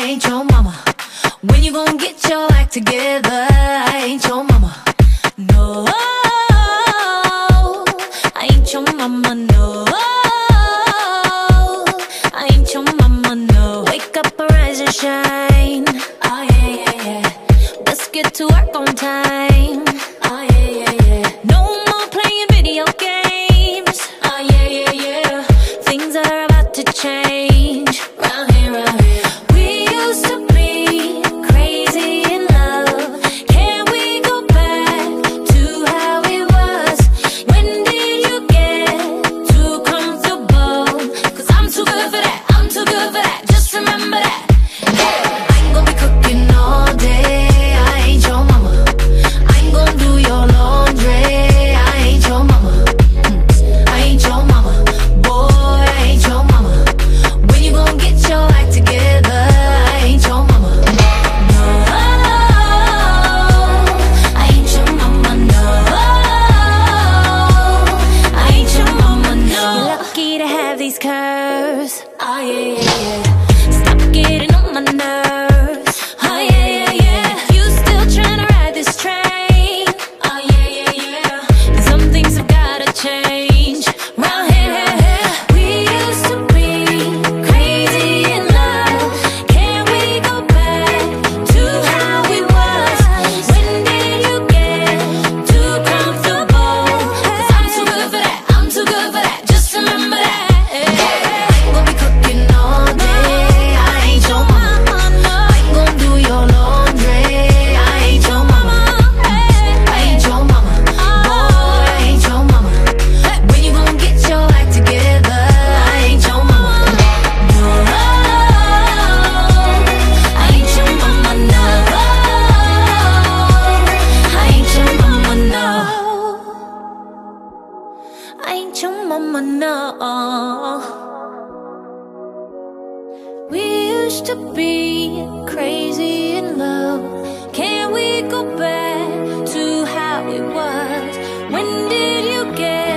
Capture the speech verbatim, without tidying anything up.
ain't your mama. When you gon' get your act together? I ain't your mama. No, I ain't your mama, no. I ain't your mama, no. Wake up, arise and shine. Oh yeah, yeah, yeah. Let's get to work on time. Oh yeah, yeah, yeah. No more playing video games. Oh yeah, yeah, yeah. Things are about to change. Round here, round here. We used to be crazy in love. Can we go back to how it was? When did you get too comfortable? Cause I'm too good for that, I'm too good for that. Just remember that. Hey, I ain't gonna be cooking all day. I ain't your mama. I ain't gonna do your laundry. I ain't your mama. Mm, I ain't your mama. Boy, I ain't your mama. When you gon' get your act together? I ain't your mama. No, I ain't your mama, no. I ain't your mama, no. You're lucky to have these curves. Oh yeah, yeah, yeah. Stop getting on my nerves. Oh yeah, yeah, yeah. You still tryna ride this train? Oh yeah, yeah, yeah. And some things have gotta change. Round here, we used to be crazy in love. Can we go back to how we was? When did you get too comfortable? Cause I'm too good for that, I'm too good for that. Just remember that. I ain't gonna be cooking all day. I ain't your mama. I ain't gonna do your laundry. I ain't your mama. I ain't your mama. Boy, I ain't your mama. When you gon' get your act together? I ain't your mama. No, I ain't your mama, no. I ain't your mama, no. I ain't your mama, no. We used to be crazy in love. Can we go back to how it was? When did you get